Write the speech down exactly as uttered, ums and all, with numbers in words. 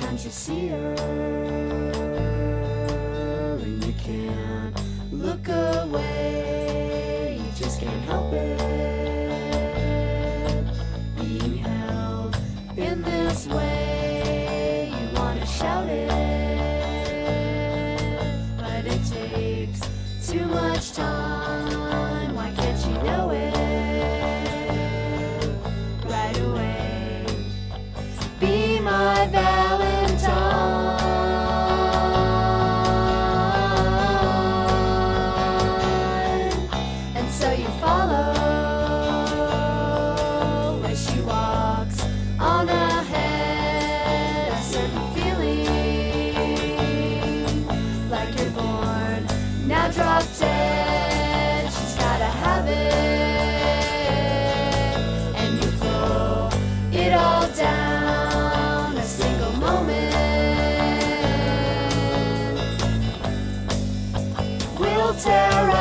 Sometimes you see her and you can't look away. You just can't help it. Being held in this way, you wanna shout it, but it takes too much time. Why can't you know it right away? Be my Valentine. And so you follow as she walks on ahead. A certain feeling like you're born now drop dead. She's gotta have it, and you pull it all down. A single moment will tear